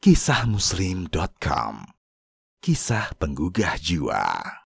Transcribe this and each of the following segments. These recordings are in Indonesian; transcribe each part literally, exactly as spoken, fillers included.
Kisah Muslim titik com. Kisah penggugah jiwa.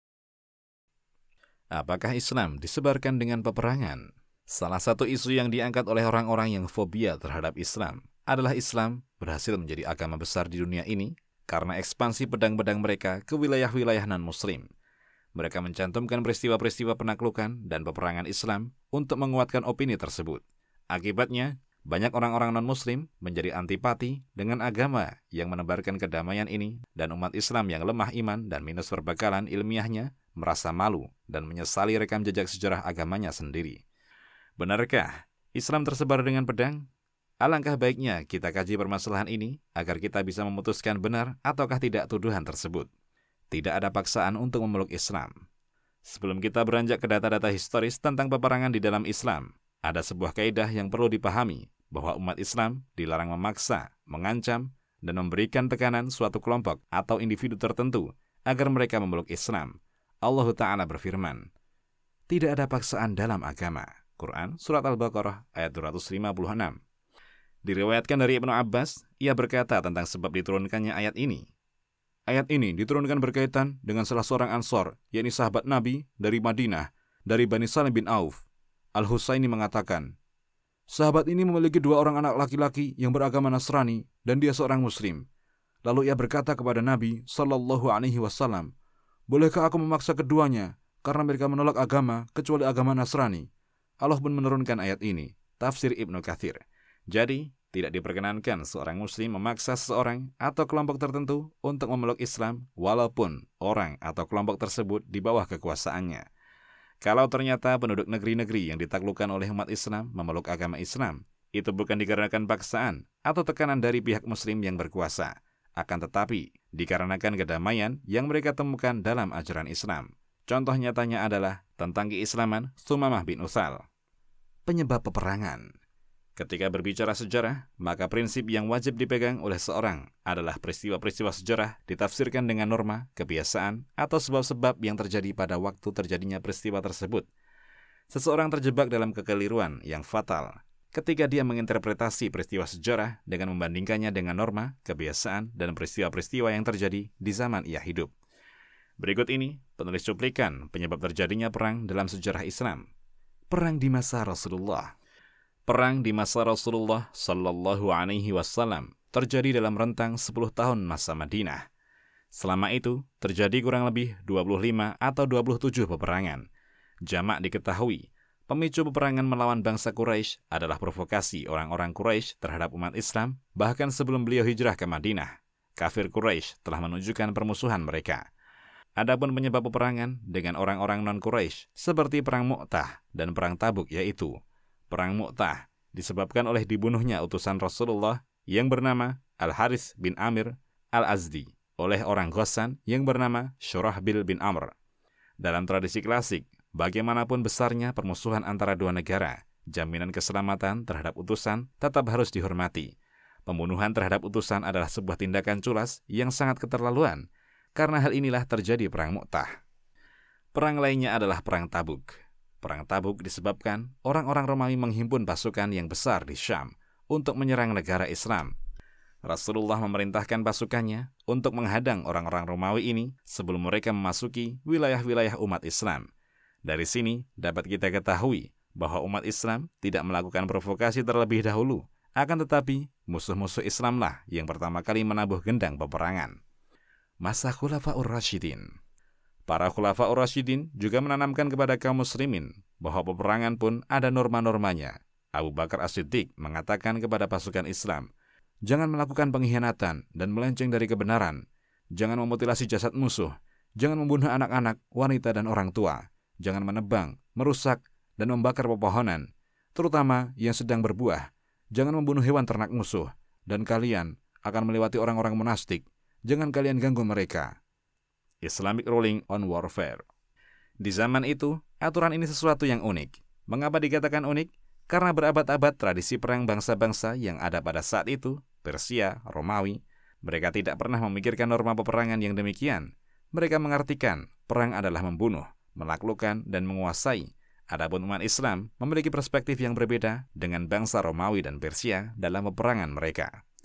Apakah Islam disebarkan dengan peperangan? Salah satu isu yang diangkat oleh orang-orang yang fobia terhadap Islam adalah Islam berhasil menjadi agama besar di dunia ini karena ekspansi pedang-pedang mereka ke wilayah-wilayah non-muslim. Mereka mencantumkan peristiwa-peristiwa penaklukan dan peperangan Islam untuk menguatkan opini tersebut. Akibatnya, banyak orang-orang non-muslim menjadi antipati dengan agama yang menebarkan kedamaian ini, dan umat Islam yang lemah iman dan minus perbekalan ilmiahnya merasa malu dan menyesali rekam jejak sejarah agamanya sendiri. Benarkah Islam tersebar dengan pedang? Alangkah baiknya kita kaji permasalahan ini agar kita bisa memutuskan benar ataukah tidak tuduhan tersebut. Tidak ada paksaan untuk memeluk Islam. Sebelum kita beranjak ke data-data historis tentang peperangan di dalam Islam, ada sebuah kaidah yang perlu dipahami, bahwa umat Islam dilarang memaksa, mengancam, dan memberikan tekanan suatu kelompok atau individu tertentu agar mereka memeluk Islam. Allah Ta'ala berfirman, tidak ada paksaan dalam agama. Quran, Surat Al-Baqarah, ayat dua ratus lima puluh enam. Diriwayatkan dari Ibnu Abbas, ia berkata tentang sebab diturunkannya ayat ini. Ayat ini diturunkan berkaitan dengan salah seorang Ansor, yakni sahabat Nabi dari Madinah, dari Bani Salim bin Auf. Al-Husaini mengatakan, sahabat ini memiliki dua orang anak laki-laki yang beragama Nasrani dan dia seorang Muslim. Lalu ia berkata kepada Nabi Sallallahu Alaihi Wasallam, bolehkah aku memaksa keduanya karena mereka menolak agama kecuali agama Nasrani? Allah pun menurunkan ayat ini, tafsir Ibnu Katsir. Jadi, tidak diperkenankan seorang Muslim memaksa seseorang atau kelompok tertentu untuk memeluk Islam walaupun orang atau kelompok tersebut di bawah kekuasaannya. Kalau ternyata penduduk negeri-negeri yang ditaklukkan oleh umat Islam memeluk agama Islam, itu bukan dikarenakan paksaan atau tekanan dari pihak Muslim yang berkuasa, akan tetapi dikarenakan kedamaian yang mereka temukan dalam ajaran Islam. Contoh nyatanya adalah tentang keislaman Tsumamah bin Utsal. Penyebab peperangan. Ketika berbicara sejarah, maka prinsip yang wajib dipegang oleh seorang adalah peristiwa-peristiwa sejarah ditafsirkan dengan norma, kebiasaan, atau sebab-sebab yang terjadi pada waktu terjadinya peristiwa tersebut. Seseorang terjebak dalam kekeliruan yang fatal ketika dia menginterpretasi peristiwa sejarah dengan membandingkannya dengan norma, kebiasaan, dan peristiwa-peristiwa yang terjadi di zaman ia hidup. Berikut ini penulis cuplikan penyebab terjadinya perang dalam sejarah Islam. Perang di masa Rasulullah. Perang di masa Rasulullah Sallallahu Alaihi Wasallam terjadi dalam rentang sepuluh tahun masa Madinah. Selama itu terjadi kurang lebih dua puluh lima atau dua puluh tujuh peperangan. Jamak diketahui, pemicu peperangan melawan bangsa Quraisy adalah provokasi orang-orang Quraisy terhadap umat Islam, bahkan sebelum beliau hijrah ke Madinah. Kafir Quraisy telah menunjukkan permusuhan mereka. Adapun penyebab peperangan dengan orang-orang non-Quraisy seperti perang Mu'tah dan perang Tabuk, yaitu Perang Mu'tah disebabkan oleh dibunuhnya utusan Rasulullah yang bernama Al-Harits bin Amir Al-Azdi oleh orang Ghassan yang bernama Syurahbil bin Amr. Dalam tradisi klasik, bagaimanapun besarnya permusuhan antara dua negara, jaminan keselamatan terhadap utusan tetap harus dihormati. Pembunuhan terhadap utusan adalah sebuah tindakan culas yang sangat keterlaluan. Karena hal inilah terjadi perang Mu'tah. Perang lainnya adalah perang Tabuk. Perang Tabuk disebabkan orang-orang Romawi menghimpun pasukan yang besar di Syam untuk menyerang negara Islam. Rasulullah memerintahkan pasukannya untuk menghadang orang-orang Romawi ini sebelum mereka memasuki wilayah-wilayah umat Islam. Dari sini dapat kita ketahui bahwa umat Islam tidak melakukan provokasi terlebih dahulu, akan tetapi musuh-musuh Islamlah yang pertama kali menabuh gendang peperangan. Masa Khulafaur Rasyidin. Para Khulafaur Rasyidin juga menanamkan kepada kaum muslimin bahwa peperangan pun ada norma-normanya. Abu Bakar As-Siddiq mengatakan kepada pasukan Islam, jangan melakukan pengkhianatan dan melenceng dari kebenaran. Jangan memutilasi jasad musuh. Jangan membunuh anak-anak, wanita, dan orang tua. Jangan menebang, merusak, dan membakar pepohonan, terutama yang sedang berbuah. Jangan membunuh hewan ternak musuh. Dan kalian akan melewati orang-orang munafik. Jangan kalian ganggu mereka. Islamic Ruling on Warfare. Di zaman itu, aturan ini sesuatu yang unik. Mengapa dikatakan unik? Karena berabad-abad tradisi perang bangsa-bangsa yang ada pada saat itu, Persia, Romawi, mereka tidak pernah memikirkan norma peperangan yang demikian. Mereka mengartikan perang adalah membunuh, menaklukkan, dan menguasai. Adapun umat Islam memiliki perspektif yang berbeda dengan bangsa Romawi dan Persia dalam peperangan mereka.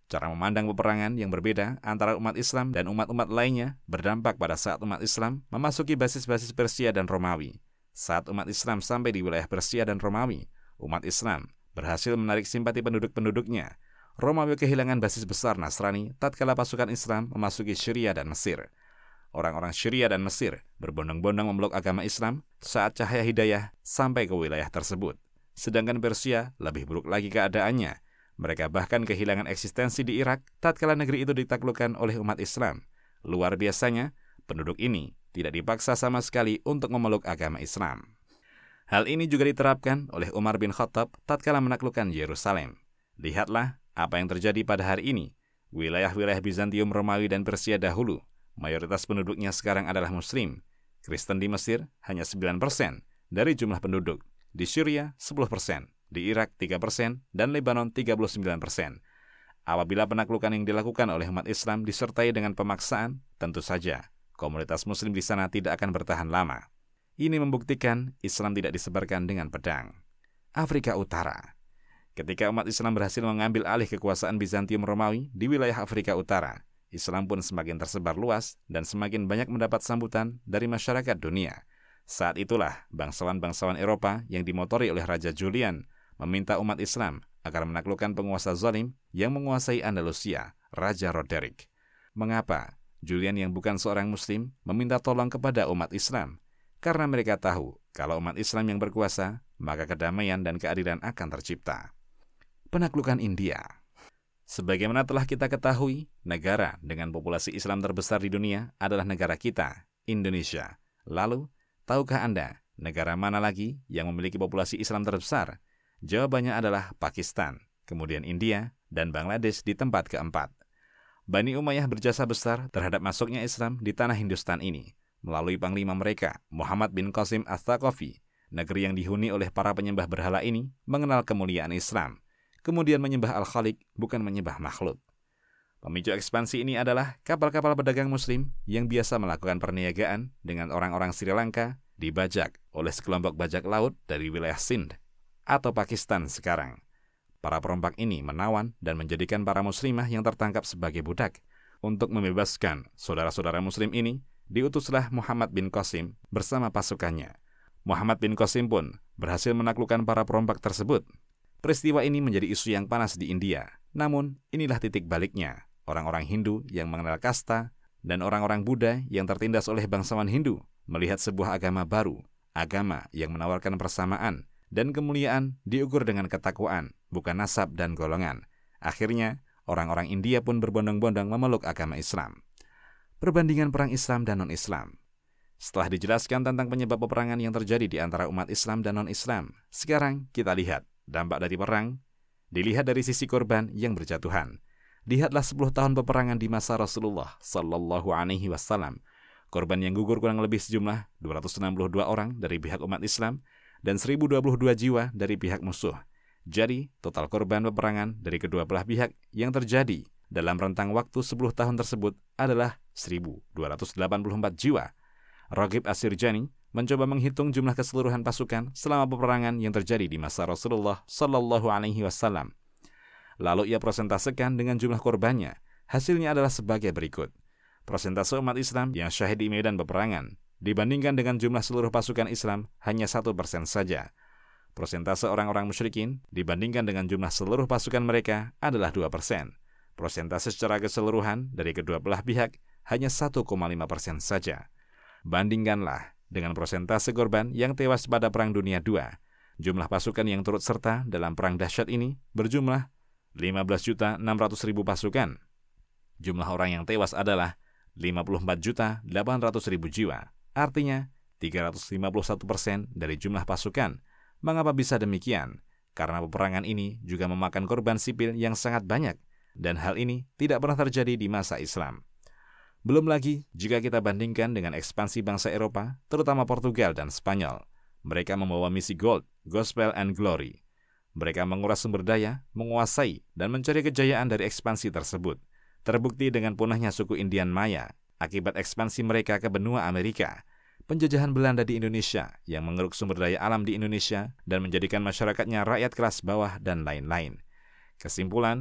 Cara memandang peperangan yang berbeda antara umat Islam dan umat-umat lainnya berdampak pada saat umat Islam memasuki basis-basis Persia dan Romawi. Saat umat Islam sampai di wilayah Persia dan Romawi, umat Islam berhasil menarik simpati penduduk-penduduknya. Romawi kehilangan basis besar Nasrani tatkala pasukan Islam memasuki Syria dan Mesir. Orang-orang Syria dan Mesir berbondong-bondong memeluk agama Islam saat cahaya hidayah sampai ke wilayah tersebut. Sedangkan Persia lebih buruk lagi keadaannya. Mereka bahkan kehilangan eksistensi di Irak tatkala negeri itu ditaklukkan oleh umat Islam. Luar biasanya, penduduk ini tidak dipaksa sama sekali untuk memeluk agama Islam. Hal ini juga diterapkan oleh Umar bin Khattab tatkala menaklukkan Yerusalem. Lihatlah apa yang terjadi pada hari ini. Wilayah-wilayah Bizantium, Romawi, dan Persia dahulu, mayoritas penduduknya sekarang adalah Muslim. Kristen di Mesir hanya sembilan persen dari jumlah penduduk. Di Syria sepuluh persen. Di Irak tiga persen, dan Lebanon tiga puluh sembilan persen. Apabila penaklukan yang dilakukan oleh umat Islam disertai dengan pemaksaan, tentu saja komunitas Muslim di sana tidak akan bertahan lama. Ini membuktikan Islam tidak disebarkan dengan pedang. Afrika Utara. Ketika umat Islam berhasil mengambil alih kekuasaan Bizantium Romawi di wilayah Afrika Utara, Islam pun semakin tersebar luas dan semakin banyak mendapat sambutan dari masyarakat dunia. Saat itulah bangsawan-bangsawan Eropa yang dimotori oleh Raja Julian meminta umat Islam agar menaklukkan penguasa zalim yang menguasai Andalusia, Raja Roderick. Mengapa Julian yang bukan seorang Muslim meminta tolong kepada umat Islam? Karena mereka tahu kalau umat Islam yang berkuasa, maka kedamaian dan keadilan akan tercipta. Penaklukan India. Sebagaimana telah kita ketahui, negara dengan populasi Islam terbesar di dunia adalah negara kita, Indonesia. Lalu, tahukah Anda negara mana lagi yang memiliki populasi Islam terbesar? Jawabannya adalah Pakistan, kemudian India, dan Bangladesh di tempat keempat. Bani Umayyah berjasa besar terhadap masuknya Islam di tanah Hindustan ini, melalui panglima mereka, Muhammad bin Qasim Ats-Tsaqafi. Negeri yang dihuni oleh para penyembah berhala ini mengenal kemuliaan Islam, kemudian menyembah Al-Khaliq, bukan menyembah makhluk. Pemicu ekspansi ini adalah kapal-kapal pedagang Muslim yang biasa melakukan perniagaan dengan orang-orang Sri Lanka dibajak oleh sekelompok bajak laut dari wilayah Sindh atau Pakistan sekarang. Para perompak ini menawan dan menjadikan para muslimah yang tertangkap sebagai budak. Untuk membebaskan saudara-saudara muslim ini, diutuslah Muhammad bin Qasim bersama pasukannya. Muhammad bin Qasim pun berhasil menaklukkan para perompak tersebut. Peristiwa ini menjadi isu yang panas di India. Namun, inilah titik baliknya. Orang-orang Hindu yang mengenal kasta dan orang-orang Buddha yang tertindas oleh bangsawan Hindu melihat sebuah agama baru, agama yang menawarkan persamaan, dan kemuliaan diukur dengan ketakwaan, bukan nasab dan golongan. Akhirnya, orang-orang India pun berbondong-bondong memeluk agama Islam. Perbandingan perang Islam dan non-Islam. Setelah dijelaskan tentang penyebab peperangan yang terjadi di antara umat Islam dan non-Islam, sekarang kita lihat dampak dari perang. Dilihat dari sisi korban yang berjatuhan. Lihatlah sepuluh tahun peperangan di masa Rasulullah Sallallahu Alaihi Wasallam. Korban yang gugur kurang lebih sejumlah dua ratus enam puluh dua orang dari pihak umat Islam dan seribu dua puluh dua jiwa dari pihak musuh. Jadi, total korban peperangan dari kedua belah pihak yang terjadi dalam rentang waktu sepuluh tahun tersebut adalah seribu dua ratus delapan puluh empat jiwa. Raghib As-Sirjani mencoba menghitung jumlah keseluruhan pasukan selama peperangan yang terjadi di masa Rasulullah Sallallahu Alaihi Wasallam. Lalu ia prosentasekan dengan jumlah korbannya. Hasilnya adalah sebagai berikut. Prosentase umat Islam yang syahid di medan peperangan dibandingkan dengan jumlah seluruh pasukan Islam hanya satu persen saja. Prosentase orang-orang musyrikin dibandingkan dengan jumlah seluruh pasukan mereka adalah dua persen. Prosentase secara keseluruhan dari kedua belah pihak hanya satu koma lima persen saja. Bandingkanlah dengan prosentase korban yang tewas pada Perang Dunia kedua. Jumlah pasukan yang turut serta dalam perang dahsyat ini berjumlah lima belas juta enam ratus ribu pasukan. Jumlah orang yang tewas adalah lima puluh empat juta delapan ratus ribu jiwa. Artinya, tiga ratus lima puluh satu persen dari jumlah pasukan. Mengapa bisa demikian? Karena peperangan ini juga memakan korban sipil yang sangat banyak, dan hal ini tidak pernah terjadi di masa Islam. Belum lagi, jika kita bandingkan dengan ekspansi bangsa Eropa, terutama Portugal dan Spanyol. Mereka membawa misi Gold, Gospel and Glory. Mereka menguras sumber daya, menguasai, dan mencari kejayaan dari ekspansi tersebut. Terbukti dengan punahnya suku Indian Maya, akibat ekspansi mereka ke benua Amerika, penjajahan Belanda di Indonesia yang mengeruk sumber daya alam di Indonesia dan menjadikan masyarakatnya rakyat kelas bawah dan lain-lain. Kesimpulan,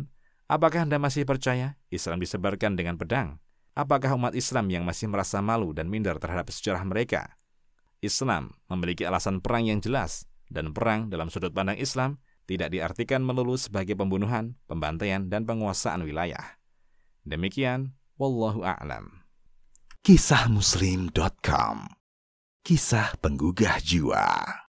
Apakah Anda masih percaya Islam disebarkan dengan pedang? Apakah umat Islam yang masih merasa malu dan minder terhadap sejarah mereka? Islam memiliki alasan perang yang jelas, dan perang dalam sudut pandang Islam tidak diartikan melulu sebagai pembunuhan, pembantaian, dan penguasaan wilayah. Demikian, wallahu a'lam. Kisah Muslim dot com. Kisah penggugah jiwa.